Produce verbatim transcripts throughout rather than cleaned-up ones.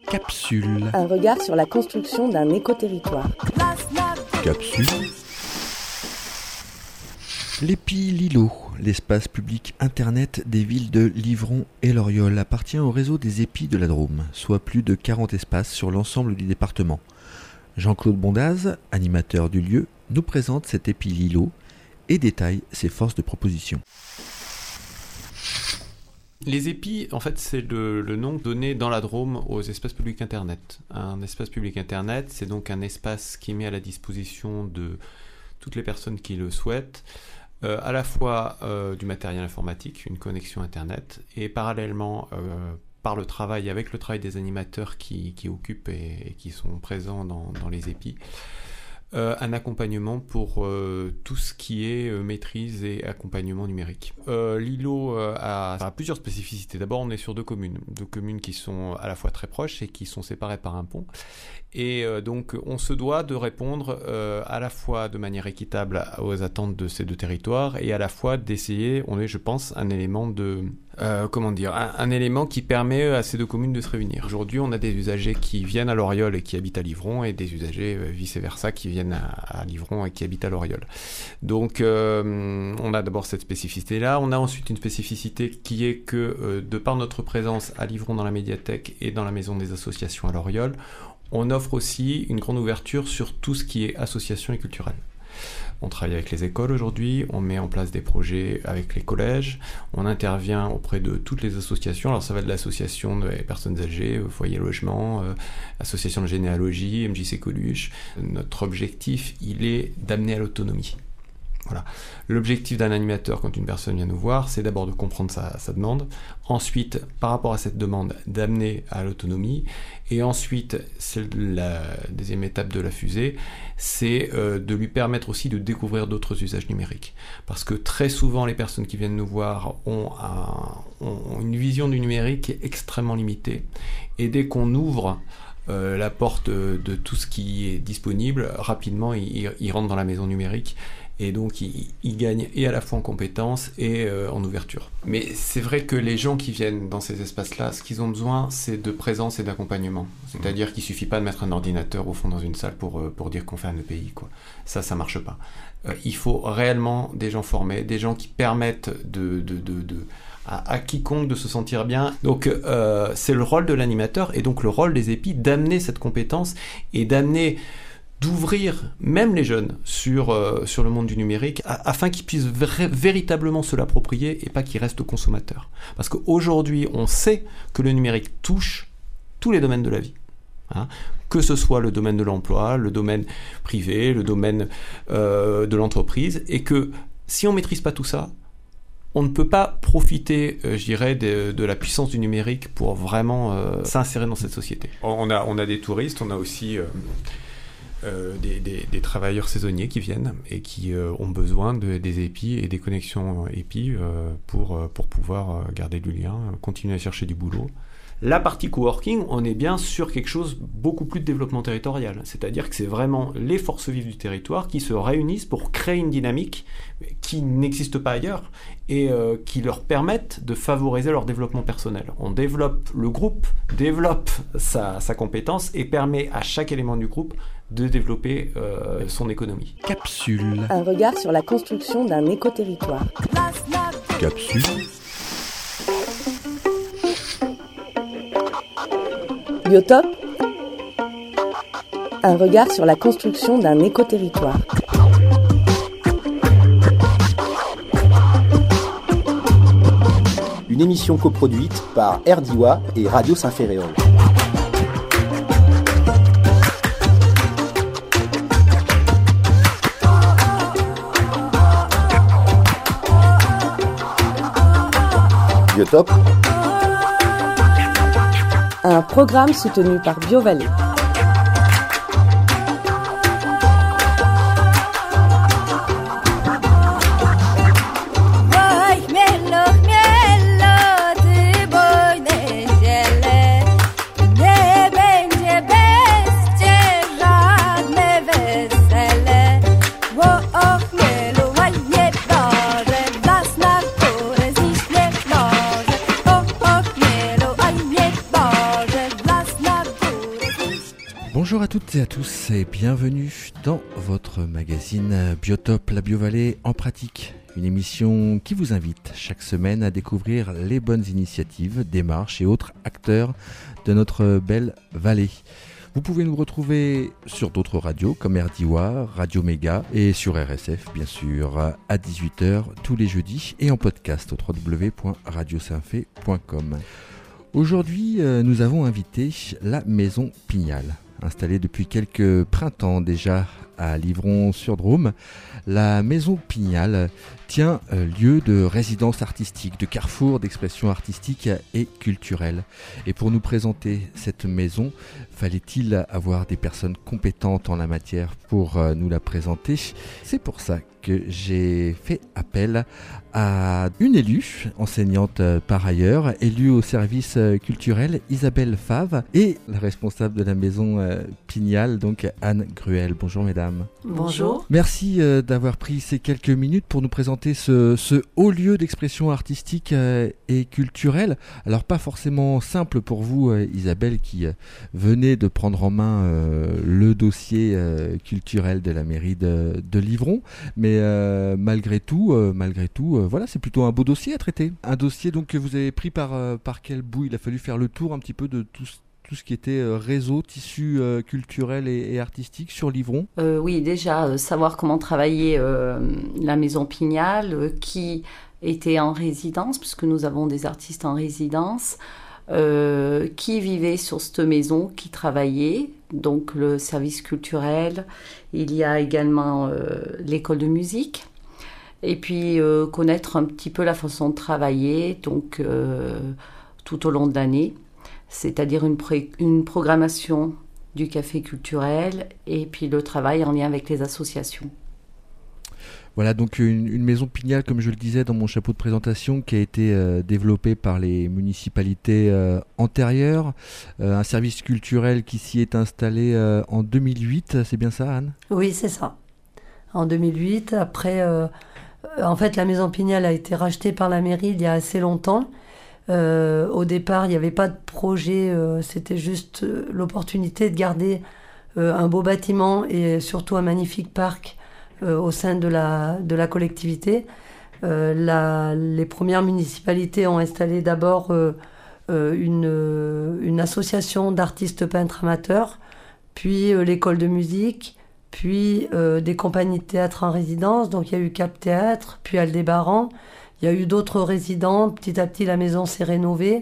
Capsule. Un regard sur la construction d'un éco-territoire. Capsule. L'Épi Lilo, l'espace public internet des villes de Livron et Loriol, appartient au réseau des épis de la Drôme, soit plus de quarante espaces sur l'ensemble du département. Jean-Claude Bondaz, animateur du lieu, nous présente cet Épi Lilo et détaille ses forces de proposition. Les épis, en fait, c'est le, le nom donné dans la Drôme aux espaces publics internet. Un espace public internet, c'est donc un espace qui met à la disposition de toutes les personnes qui le souhaitent, euh, à la fois euh, du matériel informatique, une connexion internet, et parallèlement, euh, par le travail, avec le travail des animateurs qui, qui occupent et, et qui sont présents dans, dans les épis, Euh, un accompagnement pour euh, tout ce qui est euh, maîtrise et accompagnement numérique. Euh, L'îlot euh, a, a plusieurs spécificités. D'abord, on est sur deux communes, deux communes qui sont à la fois très proches et qui sont séparées par un pont. Et euh, donc, on se doit de répondre euh, à la fois de manière équitable aux attentes de ces deux territoires et à la fois d'essayer, on est, je pense, un élément de... Euh, comment dire, un, un élément qui permet à ces deux communes de se réunir. Aujourd'hui, on a des usagers qui viennent à Loriol et qui habitent à Livron, et des usagers euh, vice-versa qui viennent à, à Livron et qui habitent à Loriol. Donc, euh, on a d'abord cette spécificité-là. On a ensuite une spécificité qui est que, euh, de par notre présence à Livron dans la médiathèque et dans la maison des associations à Loriol, on offre aussi une grande ouverture sur tout ce qui est association et culturel. On travaille avec les écoles aujourd'hui, on met en place des projets avec les collèges, on intervient auprès de toutes les associations. Alors ça va de l'association des personnes âgées, Foyer Logement, euh, association de généalogie, M J C Coluche. Notre objectif, il est d'amener à l'autonomie. Voilà. L'objectif d'un animateur, quand une personne vient nous voir, c'est d'abord de comprendre sa, sa demande, ensuite, par rapport à cette demande, d'amener à l'autonomie, et ensuite, c'est la deuxième étape de la fusée, c'est euh, de lui permettre aussi de découvrir d'autres usages numériques. Parce que très souvent, les personnes qui viennent nous voir ont, un, ont une vision du numérique qui est extrêmement limitée, et dès qu'on ouvre euh, la porte de, de tout ce qui est disponible, rapidement, ils, ils rentrent dans la maison numérique. Et donc, ils, ils gagnent et à la fois en compétences et euh, en ouverture. Mais c'est vrai que les gens qui viennent dans ces espaces-là, ce qu'ils ont besoin, c'est de présence et d'accompagnement. C'est-à-dire qu'il ne suffit pas de mettre un ordinateur au fond dans une salle pour, euh, pour dire qu'on fait un E P I, quoi. Ça, ça ne marche pas. Euh, il faut réellement des gens formés, des gens qui permettent de... de, de, de à, à quiconque de se sentir bien. Donc, euh, c'est le rôle de l'animateur et donc le rôle des épis d'amener cette compétence et d'amener... d'ouvrir même les jeunes sur, euh, sur le monde du numérique a, afin qu'ils puissent vra- véritablement se l'approprier et pas qu'ils restent consommateurs. Parce qu'aujourd'hui, on sait que le numérique touche tous les domaines de la vie. Hein, que ce soit le domaine de l'emploi, le domaine privé, le domaine euh, de l'entreprise, et que si on ne maîtrise pas tout ça, on ne peut pas profiter, euh, je dirais, de, de la puissance du numérique pour vraiment euh, s'insérer dans cette société. On a, on a des touristes, on a aussi... Euh, Euh, des, des, des travailleurs saisonniers qui viennent et qui euh, ont besoin de, des épis et des connexions épis euh, pour, pour pouvoir euh, garder du lien, continuer à chercher du boulot. La partie coworking, on est bien sur quelque chose beaucoup plus de développement territorial. C'est-à-dire que c'est vraiment les forces vives du territoire qui se réunissent pour créer une dynamique qui n'existe pas ailleurs et euh, qui leur permettent de favoriser leur développement personnel. On développe, le groupe développe sa, sa compétence et permet à chaque élément du groupe de développer euh, son économie. Capsule. Un regard sur la construction d'un éco-territoire. Capsule. Biotope. Un regard sur la construction d'un éco-territoire. Une émission coproduite par R D I W A et Radio Saint-Ferréol. Biotope. Un programme soutenu par BioVallée. Bonjour à toutes et à tous et bienvenue dans votre magazine Biotope, la Biovallée en pratique. Une émission qui vous invite chaque semaine à découvrir les bonnes initiatives, démarches et autres acteurs de notre belle vallée. Vous pouvez nous retrouver sur d'autres radios comme R D I W A, Radio Méga et sur R S F bien sûr à dix-huit heures tous les jeudis et en podcast au w w w point radio saint-fé point com. Aujourd'hui, nous avons invité la Maison Pignal. Installée depuis quelques printemps déjà à Livron-sur-Drôme, la Maison Pignal tient lieu de résidence artistique, de carrefour d'expression artistique et culturelle. Et pour nous présenter cette maison, fallait-il avoir des personnes compétentes en la matière pour nous la présenter? C'est pour ça que j'ai fait appel à une élue, enseignante par ailleurs, élue au service culturel, Isabelle Fave, et la responsable de la Maison Pignal, donc Anne Gruel. Bonjour mesdames. Bonjour. Merci euh, d'avoir pris ces quelques minutes pour nous présenter ce, ce haut lieu d'expression artistique euh, et culturelle. Alors pas forcément simple pour vous euh, Isabelle qui euh, venez de prendre en main euh, le dossier euh, culturel de la mairie de, de Livron, mais euh, malgré tout, euh, malgré tout, euh, voilà, c'est plutôt un beau dossier à traiter. Un dossier donc que vous avez pris par, euh, par quel bout? Il a fallu faire le tour un petit peu de tout ce tout ce qui était euh, réseau, tissu euh, culturel et, et artistique sur Livron. euh, Oui, déjà, euh, savoir comment travailler euh, la Maison Pignal, euh, qui était en résidence, puisque nous avons des artistes en résidence, euh, qui vivaient sur cette maison, qui travaillaient, donc le service culturel. Il y a également euh, l'école de musique. Et puis, euh, connaître un petit peu la façon de travailler, donc euh, tout au long de l'année. C'est-à-dire une, pré- une programmation du café culturel et puis le travail en lien avec les associations. Voilà, donc une, une maison Pignal, comme je le disais dans mon chapeau de présentation, qui a été euh, développée par les municipalités euh, antérieures. Euh, un service culturel qui s'y est installé euh, en deux mille huit, c'est bien ça Anne? Oui, c'est ça. En deux mille huit, après, euh, en fait la maison Pignal a été rachetée par la mairie il y a assez longtemps. Euh, au départ, il n'y avait pas de projet, euh, c'était juste euh, l'opportunité de garder euh, un beau bâtiment et surtout un magnifique parc euh, au sein de la, de la collectivité. Euh, la, les premières municipalités ont installé d'abord euh, euh, une, une association d'artistes peintres amateurs, puis euh, l'école de musique, puis euh, des compagnies de théâtre en résidence, donc il y a eu Cap Théâtre, puis Aldébaran. Il y a eu d'autres résidents. Petit à petit, la maison s'est rénovée.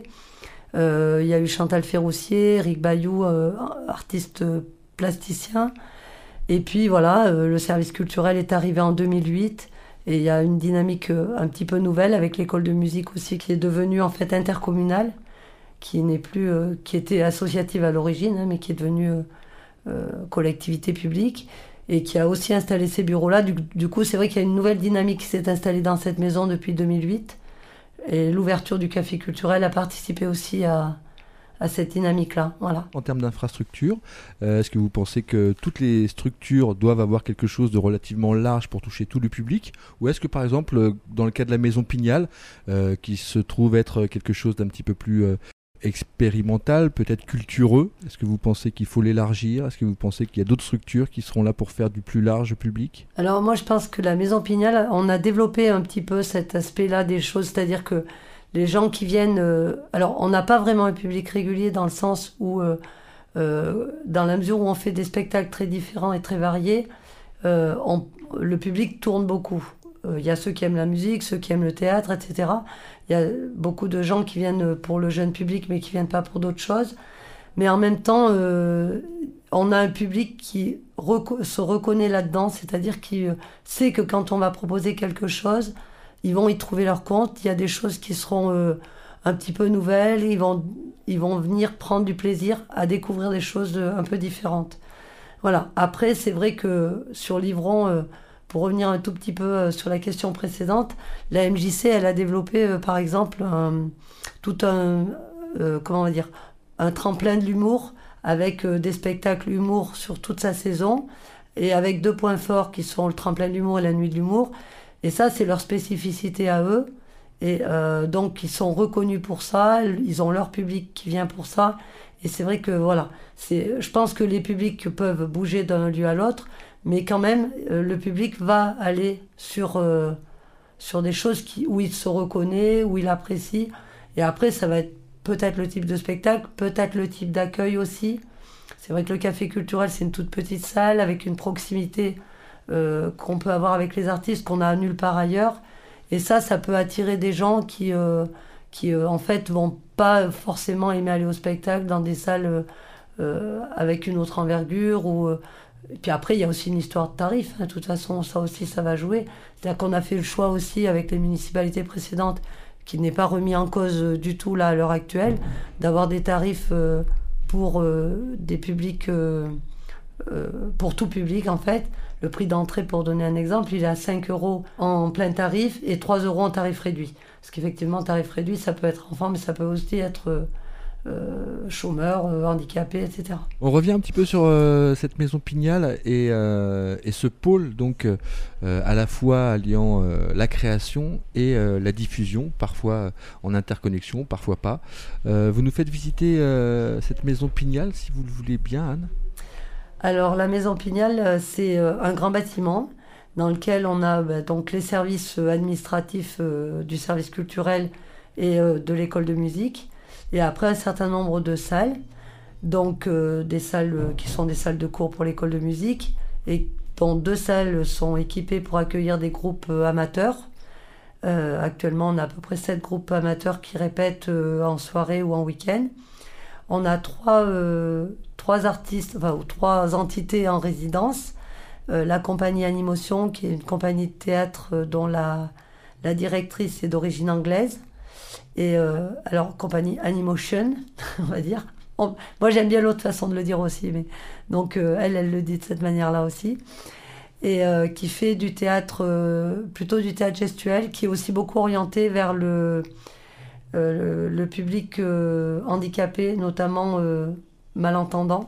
Euh, il y a eu Chantal Ferroussier, Eric Bayou, euh, artiste plasticien. Et puis voilà, euh, le service culturel est arrivé en deux mille huit. Et il y a une dynamique euh, un petit peu nouvelle avec l'école de musique aussi, qui est devenue en fait intercommunale, qui n'est plus, euh, qui était associative à l'origine, hein, mais qui est devenue euh, euh, collectivité publique. Et qui a aussi installé ces bureaux-là. Du, du coup, c'est vrai qu'il y a une nouvelle dynamique qui s'est installée dans cette maison depuis deux mille huit. Et l'ouverture du café culturel a participé aussi à, à cette dynamique-là. Voilà. En termes d'infrastructure, euh, est-ce que vous pensez que toutes les structures doivent avoir quelque chose de relativement large pour toucher tout le public? Ou est-ce que, par exemple, dans le cas de la maison Pignal, euh, qui se trouve être quelque chose d'un petit peu plus... Euh, expérimental, peut-être cultureux. Est-ce que vous pensez qu'il faut l'élargir? Est-ce que vous pensez qu'il y a d'autres structures qui seront là pour faire du plus large public? Alors moi je pense que la Maison Pignal, on a développé un petit peu cet aspect-là des choses, c'est-à-dire que les gens qui viennent... Euh, alors on n'a pas vraiment un public régulier dans le sens où, euh, euh, dans la mesure où on fait des spectacles très différents et très variés, euh, on, le public tourne beaucoup. Il y a ceux qui aiment la musique, ceux qui aiment le théâtre, et cetera. Il y a beaucoup de gens qui viennent pour le jeune public, mais qui ne viennent pas pour d'autres choses. Mais en même temps, euh, on a un public qui reco- se reconnaît là-dedans, c'est-à-dire qui euh, sait que quand on va proposer quelque chose, ils vont y trouver leur compte. Il y a des choses qui seront euh, un petit peu nouvelles, ils vont, ils vont venir prendre du plaisir à découvrir des choses un peu différentes. Voilà. Après, c'est vrai que sur Livron... Euh, Pour revenir un tout petit peu euh, sur la question précédente, la M J C, elle a développé, euh, par exemple, un, tout un, euh, comment on va dire, un tremplin de l'humour avec euh, des spectacles humour sur toute sa saison et avec deux points forts qui sont le tremplin de l'humour et la nuit de l'humour. Et ça, c'est leur spécificité à eux. Et euh, donc, ils sont reconnus pour ça. Ils ont leur public qui vient pour ça. Et c'est vrai que voilà, c'est, je pense que les publics peuvent bouger d'un lieu à l'autre, mais quand même, euh, le public va aller sur, euh, sur des choses qui, où il se reconnaît, où il apprécie. Et après, ça va être peut-être le type de spectacle, peut-être le type d'accueil aussi. C'est vrai que le café culturel, c'est une toute petite salle avec une proximité euh, qu'on peut avoir avec les artistes qu'on a nulle part ailleurs. Et ça, ça peut attirer des gens qui, euh, qui euh, en fait, vont pas forcément aimer aller au spectacle dans des salles euh, avec une autre envergure. Ou, euh, et puis après, il y a aussi une histoire de tarif. Hein. De toute façon, ça aussi, ça va jouer. C'est-à-dire qu'on a fait le choix aussi avec les municipalités précédentes, qui n'est pas remis en cause du tout là à l'heure actuelle, d'avoir des tarifs euh, pour euh, des publics, euh, euh, pour tout public en fait. Le prix d'entrée, pour donner un exemple, il est à cinq euros en plein tarif et trois euros en tarif réduit. Parce qu'effectivement, tarif réduit, ça peut être enfant, mais ça peut aussi être euh, chômeur, euh, handicapé, et cetera. On revient un petit peu sur euh, cette maison Pignal et, euh, et ce pôle, donc euh, à la fois alliant euh, la création et euh, la diffusion, parfois en interconnexion, parfois pas. Euh, vous nous faites visiter euh, cette maison Pignal, si vous le voulez bien, Anne. Alors, la maison Pignal, c'est euh, un grand bâtiment dans lequel on a bah, donc les services administratifs euh, du service culturel et euh, de l'école de musique. Et après, un certain nombre de salles, donc euh, des salles euh, qui sont des salles de cours pour l'école de musique, et dont deux salles sont équipées pour accueillir des groupes euh, amateurs. Euh, actuellement, on a à peu près sept groupes amateurs qui répètent euh, en soirée ou en week-end. On a trois, euh, trois artistes, enfin, ou trois entités en résidence. Euh, la compagnie Animotion, qui est une compagnie de théâtre euh, dont la, la directrice est d'origine anglaise. Et euh, alors, compagnie Animotion, on va dire. On, moi, j'aime bien l'autre façon de le dire aussi. Mais, donc, euh, elle, elle le dit de cette manière-là aussi. Et euh, qui fait du théâtre, euh, plutôt du théâtre gestuel, qui est aussi beaucoup orienté vers le... Euh, le, le public euh, handicapé, notamment euh, malentendant.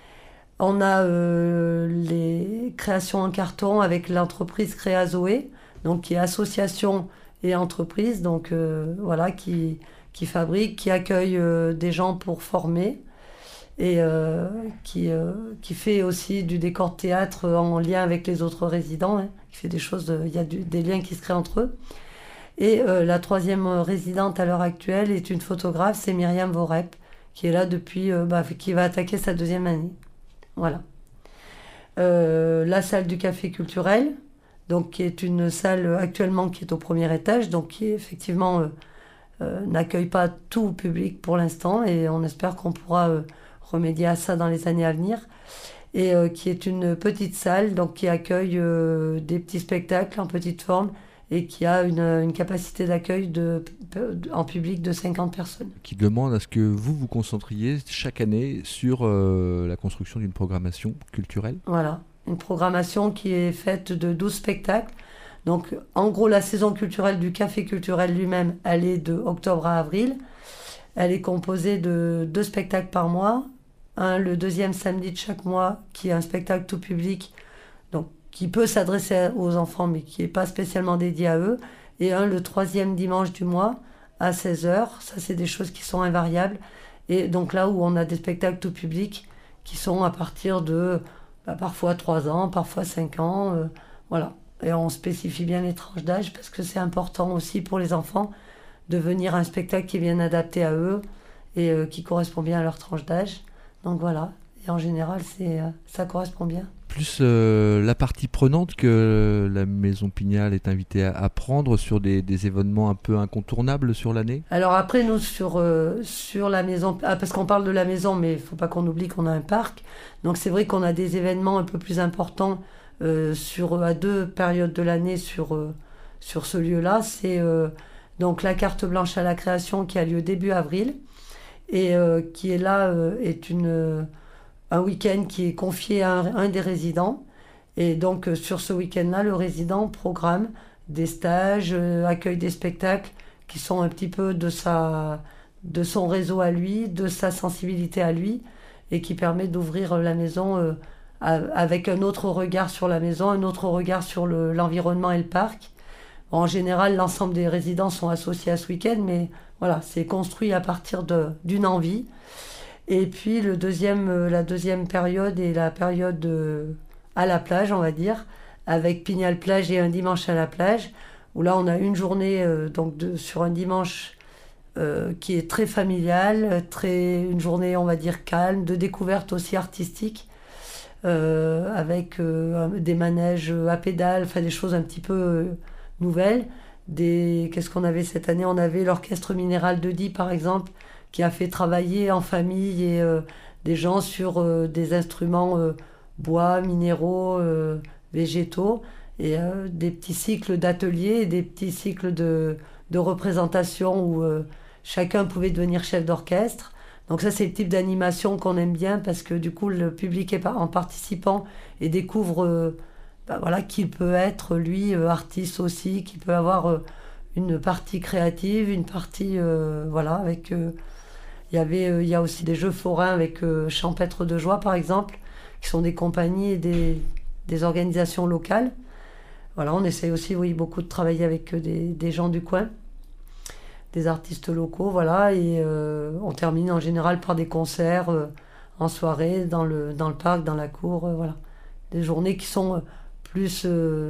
On a euh, les créations en carton avec l'entreprise Créazoé, donc qui est association et entreprise, donc euh, voilà, qui, qui fabrique, qui accueille euh, des gens pour former et euh, qui, euh, qui fait aussi du décor de théâtre en lien avec les autres résidents, hein, qui fait des choses, il y a du, des liens qui se créent entre eux. Et euh, la troisième résidente à l'heure actuelle est une photographe, c'est Myriam Vorep, qui est là depuis, euh, bah, qui va attaquer sa deuxième année. Voilà. Euh, la salle du café culturel, donc qui est une salle actuellement qui est au premier étage, donc qui effectivement euh, euh, n'accueille pas tout public pour l'instant, et on espère qu'on pourra euh, remédier à ça dans les années à venir. Et euh, qui est une petite salle, donc qui accueille euh, des petits spectacles en petite forme, et qui a une, une capacité d'accueil de, de, en public de cinquante personnes. Qui demande à ce que vous vous concentriez chaque année sur euh, la construction d'une programmation culturelle. Voilà, une programmation qui est faite de douze spectacles. Donc, en gros, la saison culturelle du café culturel lui-même, elle est de octobre à avril. Elle est composée de deux spectacles par mois. Un, le deuxième samedi de chaque mois, qui est un spectacle tout public, donc qui peut s'adresser aux enfants, mais qui n'est pas spécialement dédié à eux. Et un, le troisième dimanche du mois, à seize heures. Ça, c'est des choses qui sont invariables. Et donc là où on a des spectacles tout public, qui sont à partir de bah, parfois trois ans, parfois cinq ans. Euh, voilà. Et on spécifie bien les tranches d'âge, parce que c'est important aussi pour les enfants de venir à un spectacle qui est bien adapté à eux et euh, qui correspond bien à leur tranche d'âge. Donc voilà. Et en général, c'est, euh, ça correspond bien. Plus euh, la partie prenante que la maison Pignal est invitée à, à prendre sur des, des événements un peu incontournables sur l'année. Alors après, nous, sur, euh, sur la maison, ah, parce qu'on parle de la maison, mais il ne faut pas qu'on oublie qu'on a un parc. Donc c'est vrai qu'on a des événements un peu plus importants euh, sur, à deux périodes de l'année sur, euh, sur ce lieu-là. C'est euh, donc la carte blanche à la création qui a lieu début avril et euh, qui est là, euh, est une... Euh, un week-end qui est confié à un, un des résidents. Et donc, euh, sur ce week-end-là, le résident programme des stages, euh, accueille des spectacles qui sont un petit peu de, sa, de son réseau à lui, de sa sensibilité à lui, et qui permet d'ouvrir la maison euh, à, avec un autre regard sur la maison, un autre regard sur le, l'environnement et le parc. Bon, en général, l'ensemble des résidents sont associés à ce week-end, mais voilà, c'est construit à partir de, d'une envie. Et puis le deuxième, euh, la deuxième période est la période euh, à la plage, on va dire, avec Pignal Plage et un dimanche à la plage, où là on a une journée euh, donc de, sur un dimanche euh, qui est très familiale, très, une journée on va dire calme, de découverte aussi artistique, euh, avec euh, des manèges à pédales, enfin des choses un petit peu euh, nouvelles. Des, qu'est-ce qu'on avait cette année? On avait l'Orchestre Minéral de Die par exemple, qui a fait travailler en famille et euh, des gens sur euh, des instruments euh, bois, minéraux, euh, végétaux, et euh, des petits cycles d'ateliers et des petits cycles de, de représentation où euh, chacun pouvait devenir chef d'orchestre. Donc ça, c'est le type d'animation qu'on aime bien parce que du coup, le public est en participant et découvre euh, ben voilà, qu'il peut être, lui, euh, artiste aussi, qu'il peut avoir euh, une partie créative, une partie, euh, voilà, avec... Euh, Il y avait, euh, il y a aussi des jeux forains avec euh, Champêtre de Joie, par exemple, qui sont des compagnies et des, des organisations locales. Voilà, on essaye aussi, oui, beaucoup de travailler avec euh, des, des gens du coin, des artistes locaux, voilà, et euh, on termine en général par des concerts euh, en soirée, dans le, dans le parc, dans la cour, euh, voilà. Des journées qui sont euh, plus euh,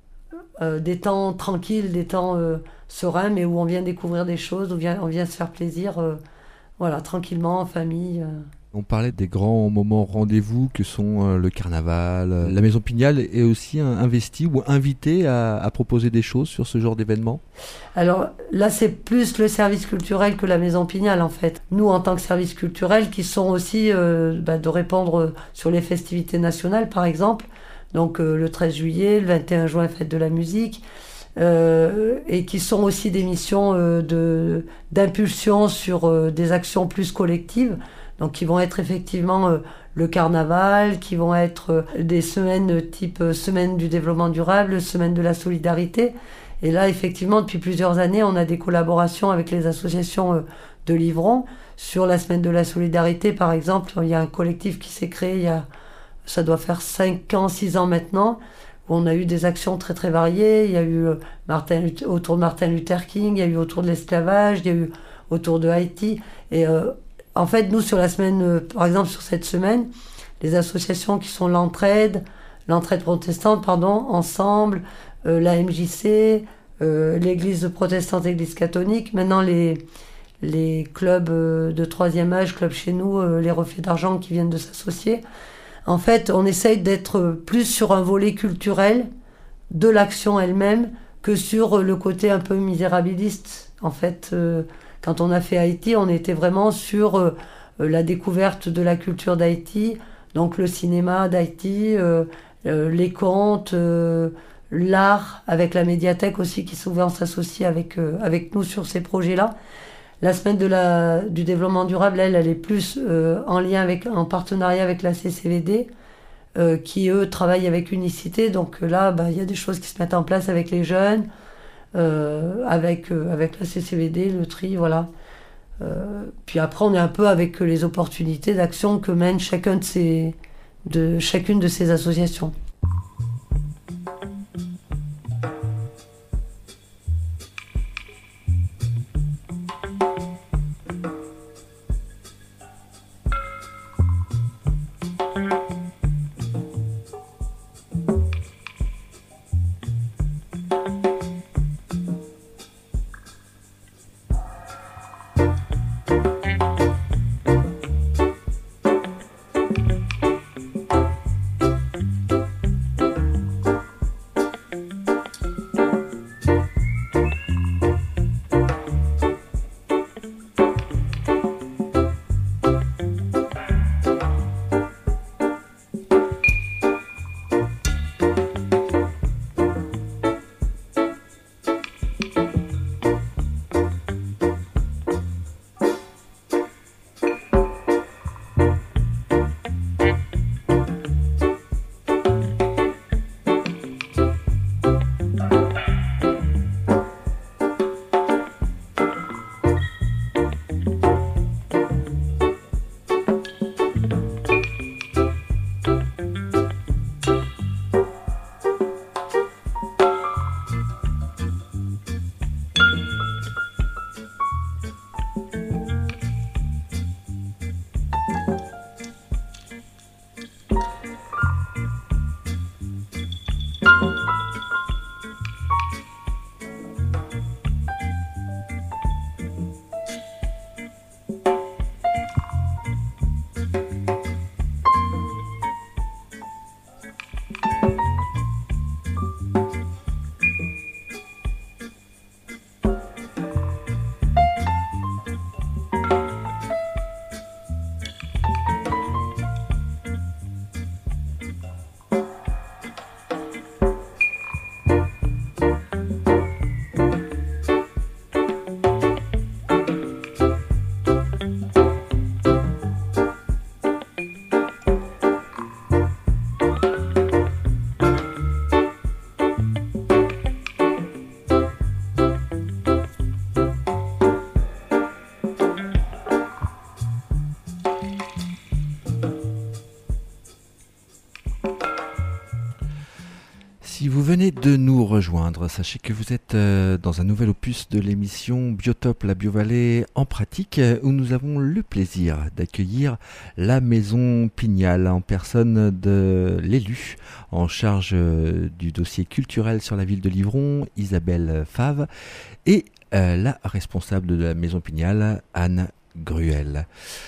euh, des temps tranquilles, des temps euh, sereins, mais où on vient découvrir des choses, où vient, on vient se faire plaisir, euh, voilà, tranquillement, en famille. Euh. On parlait des grands moments rendez-vous que sont euh, le carnaval. Euh, la Maison Pignal est aussi un, investie ou invitée à, à proposer des choses sur ce genre d'événement? Alors là, c'est plus le service culturel que la Maison Pignal, en fait. Nous, en tant que service culturel, qui sont aussi euh, bah, de répondre sur les festivités nationales, par exemple. Donc euh, le treize juillet, le vingt et un juin, fête de la musique. Euh, et qui sont aussi des missions euh, de, d'impulsion sur euh, des actions plus collectives, donc qui vont être effectivement euh, le carnaval, qui vont être euh, des semaines type euh, semaine du développement durable, semaine de la solidarité. Et là, effectivement, depuis plusieurs années, on a des collaborations avec les associations euh, de Livron. Sur la semaine de la solidarité, par exemple, il y a un collectif qui s'est créé il y a, ça doit faire cinq ans, six ans maintenant, où on a eu des actions très très variées. Il y a eu Martin, autour de Martin Luther King, il y a eu autour de l'esclavage, il y a eu autour de Haïti. Et euh, en fait, nous, sur la semaine, euh, par exemple, sur cette semaine, les associations qui sont l'Entraide, l'Entraide protestante, pardon, Ensemble, euh, la M J C, euh, l'Église protestante, l'Église catholique, maintenant les, les clubs euh, de troisième âge, clubs chez nous, euh, les Reflets d'Argent qui viennent de s'associer. En fait, on essaye d'être plus sur un volet culturel de l'action elle-même que sur le côté un peu misérabiliste. En fait, euh, quand on a fait Haïti, on était vraiment sur euh, la découverte de la culture d'Haïti, donc le cinéma d'Haïti, euh, euh, les contes, euh, l'art, avec la médiathèque aussi qui souvent s'associe avec, euh, avec nous sur ces projets-là. La semaine de la, du développement durable, elle, elle est plus euh, en lien avec, en partenariat avec la C C V D, euh, qui eux travaillent avec Unicité. Donc là, bah, y a des choses qui se mettent en place avec les jeunes, euh, avec, euh, avec la C C V D, le tri, voilà. Euh, puis après, on est un peu avec les opportunités d'action que mène chacun de ces, de, chacune de ces associations. Si vous venez de nous rejoindre, sachez que vous êtes dans un nouvel opus de l'émission Biotope la Biovallée en pratique, où nous avons le plaisir d'accueillir la Maison Pignal en personne de l'élu en charge du dossier culturel sur la ville de Livron, Isabelle Fave, et la responsable de la Maison Pignal, Anne Gruel.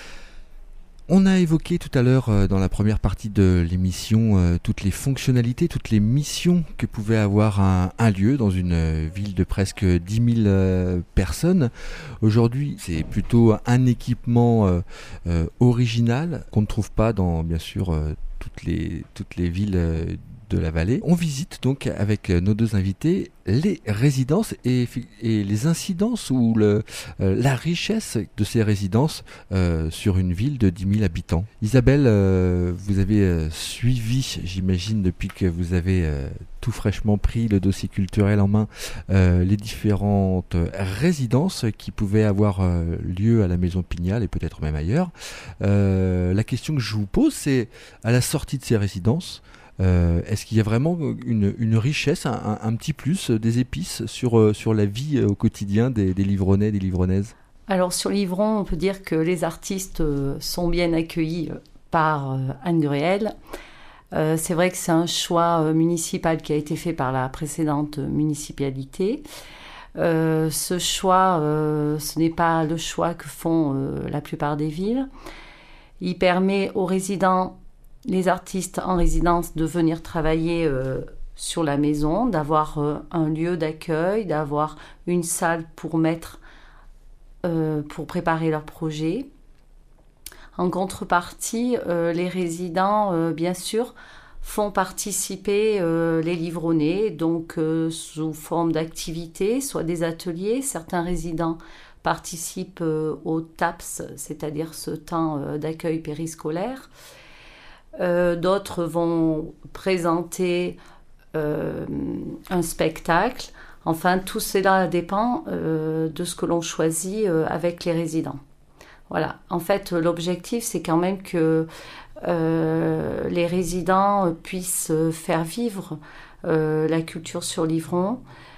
On a évoqué tout à l'heure euh, dans la première partie de l'émission euh, toutes les fonctionnalités, toutes les missions que pouvait avoir un, un lieu dans une euh, ville de presque dix mille euh, personnes. Aujourd'hui, c'est plutôt un équipement euh, euh, original qu'on ne trouve pas dans, bien sûr, euh, toutes les, toutes les villes euh, de la vallée. On visite donc avec nos deux invités les résidences et, et les incidences ou le, euh, la richesse de ces résidences euh, sur une ville de dix mille habitants. Isabelle, euh, vous avez euh, suivi, j'imagine, depuis que vous avez euh, tout fraîchement pris le dossier culturel en main, euh, les différentes résidences qui pouvaient avoir euh, lieu à la Maison Pignal et peut-être même ailleurs. Euh, la question que je vous pose, c'est à la sortie de ces résidences, Euh, est-ce qu'il y a vraiment une, une richesse, un, un, un petit plus, des épices sur, sur la vie au quotidien des, des Livronnais et des Livronnaises ? Alors sur Livron, on peut dire que les artistes sont bien accueillis par Anne Gruel. Euh, c'est vrai que c'est un choix municipal qui a été fait par la précédente municipalité. Euh, ce choix, euh, ce n'est pas le choix que font euh, la plupart des villes. Il permet aux résidents, les artistes en résidence, de venir travailler euh, sur la maison, d'avoir euh, un lieu d'accueil, d'avoir une salle pour mettre, euh, pour préparer leur projet. En contrepartie, euh, les résidents, euh, bien sûr, font participer euh, les Livronnais, donc euh, sous forme d'activités, soit des ateliers. Certains résidents participent euh, au T A P S, c'est-à-dire ce temps euh, d'accueil périscolaire. Euh, d'autres vont présenter euh, un spectacle. Enfin, tout cela dépend euh, de ce que l'on choisit euh, avec les résidents. Voilà. En fait, l'objectif, c'est quand même que euh, les résidents puissent faire vivre euh, la culture sur Livron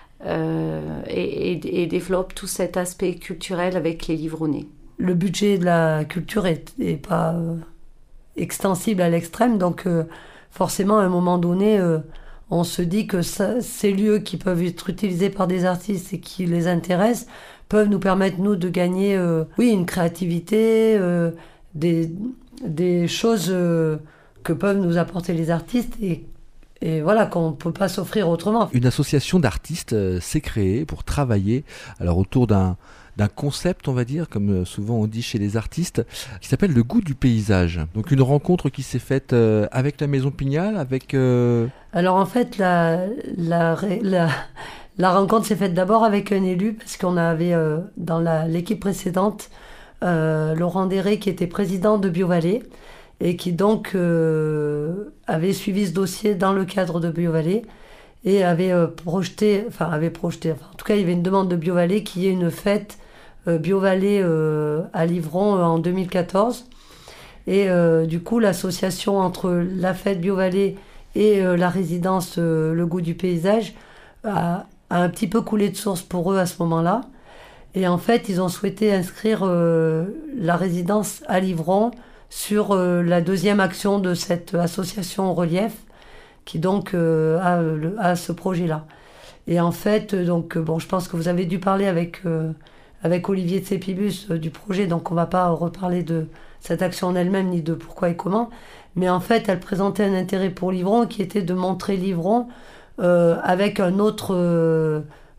euh, et, et, et développent tout cet aspect culturel avec les Livronnais. Le budget de la culture est, est pas... Euh... extensible à l'extrême, donc euh, forcément à un moment donné euh, on se dit que ça, ces lieux qui peuvent être utilisés par des artistes et qui les intéressent peuvent nous permettre nous de gagner euh, oui une créativité, euh, des, des choses euh, que peuvent nous apporter les artistes et, et voilà qu'on ne peut pas s'offrir autrement. Une association d'artistes euh, s'est créée pour travailler alors autour d'un d'un concept, on va dire, comme souvent on dit chez les artistes, qui s'appelle le goût du paysage. Donc une rencontre qui s'est faite euh, avec la Maison Pignal, avec... Euh... Alors en fait, la, la, la, la rencontre s'est faite d'abord avec un élu, parce qu'on avait euh, dans la, l'équipe précédente euh, Laurent Déré, qui était président de Biovallée, et qui donc euh, avait suivi ce dossier dans le cadre de Biovallée, et avait euh, projeté, enfin avait projeté, enfin, en tout cas il y avait une demande de Biovallée qui y ait une fête euh, Biovallée euh, à Livron euh, en deux mille quatorze. Et euh, du coup l'association entre la fête Biovallée et euh, la résidence euh, Le Goût du Paysage a, a un petit peu coulé de source pour eux à ce moment-là. Et en fait ils ont souhaité inscrire euh, la résidence à Livron sur euh, la deuxième action de cette association Relief, qui donc euh, a, le, a ce projet-là. Et en fait, donc, bon, je pense que vous avez dû parler avec, euh, avec Olivier de Sépibus euh, du projet, donc on ne va pas reparler de cette action en elle-même, ni de pourquoi et comment, mais en fait, elle présentait un intérêt pour Livron, qui était de montrer Livron euh, avec, un autre, euh,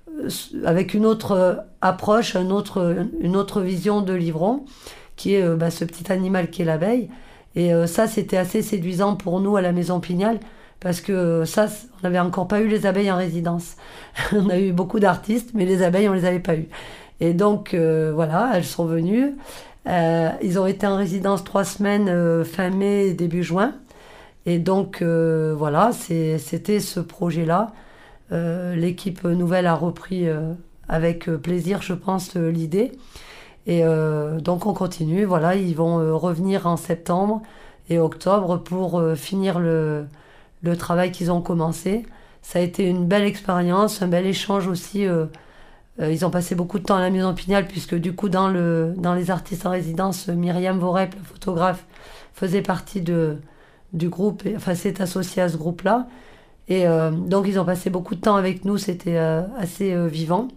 avec une autre approche, un autre, une autre vision de Livron, qui est euh, bah, ce petit animal qui est l'abeille. Et euh, ça, c'était assez séduisant pour nous à la Maison Pignal, parce que ça, on n'avait encore pas eu les abeilles en résidence. On a eu beaucoup d'artistes, mais les abeilles, on ne les avait pas eues. Et donc, euh, voilà, elles sont venues. Euh, ils ont été en résidence trois semaines, euh, fin mai, début juin. Et donc, euh, voilà, c'est, c'était ce projet-là. Euh, l'équipe nouvelle a repris euh, avec plaisir, je pense, euh, l'idée. Et euh, donc, on continue. Voilà, ils vont euh, revenir en septembre et octobre pour euh, finir le... le travail qu'ils ont commencé. ça a été une belle expérience, un bel échange aussi. Euh, euh, ils ont passé beaucoup de temps à la Maison Pignal, puisque du coup, dans, le, dans les artistes en résidence, Myriam Vorep, la photographe, faisait partie de, du groupe, et, enfin, s'est associée à ce groupe-là. Et euh, donc, ils ont passé beaucoup de temps avec nous, c'était euh, assez euh, vivant.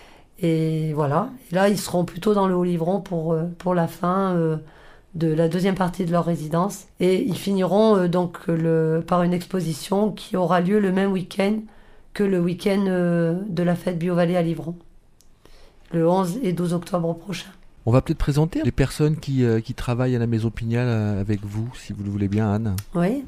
Et voilà. Et là, ils seront plutôt dans le Haut-Livron pour, euh, pour la fin euh, de la deuxième partie de leur résidence. Et ils finiront euh, donc le, par une exposition qui aura lieu le même week-end que le week-end euh, de la fête Biovallée à Livron, le onze et douze octobre prochain. On va peut-être présenter les personnes qui, euh, qui travaillent à la Maison Pignal euh, avec vous, si vous le voulez bien, Anne. Oui.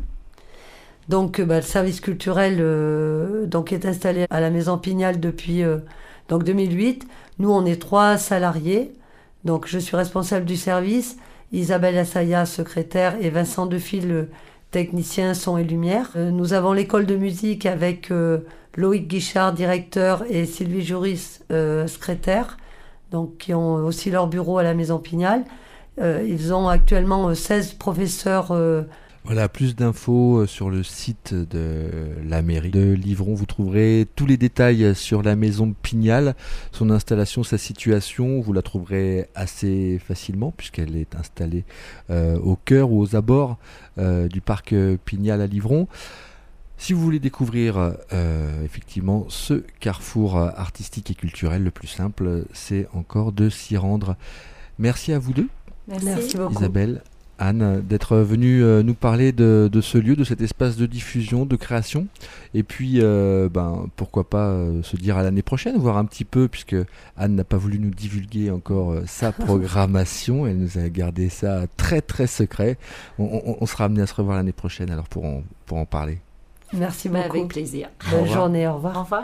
Donc, bah, le service culturel euh, donc, est installé à la Maison Pignal depuis euh, donc deux mille huit. Nous, on est trois salariés. Donc, je suis responsable du service, Isabelle Assaya, secrétaire, et Vincent Defil, technicien son et lumière. Euh, nous avons l'école de musique avec euh, Loïc Guichard, directeur, et Sylvie Juris, euh, secrétaire, donc, qui ont aussi leur bureau à la Maison Pignal. Euh, ils ont actuellement euh, seize professeurs. Euh, Voilà, plus d'infos sur le site de la mairie de Livron. Vous trouverez tous les détails sur la Maison Pignal, son installation, sa situation. Vous la trouverez assez facilement puisqu'elle est installée euh, au cœur ou aux abords euh, du parc Pignal à Livron. Si vous voulez découvrir euh, effectivement ce carrefour artistique et culturel, le plus simple, c'est encore de s'y rendre. Merci à vous deux. Merci, Merci beaucoup. Isabelle, Anne, d'être venue euh, nous parler de, de ce lieu, de cet espace de diffusion, de création. Et puis, euh, ben, pourquoi pas euh, se dire à l'année prochaine, voir un petit peu, puisque Anne n'a pas voulu nous divulguer encore euh, sa programmation. Elle nous a gardé ça très très secret. On, on, on sera amené à se revoir l'année prochaine alors pour en, pour en parler. Merci Bah, beaucoup. avec plaisir. Bonne journée, au revoir. Au revoir.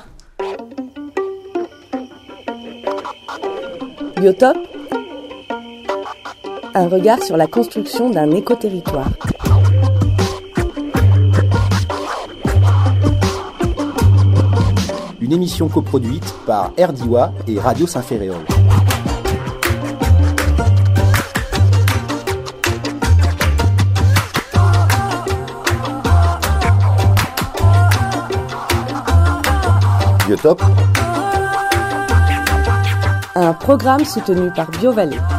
Biotope, un regard sur la construction d'un écoterritoire. Une émission coproduite par Erdiwa et Radio Saint-Ferréol. Biotope, Un programme soutenu par BioVallée.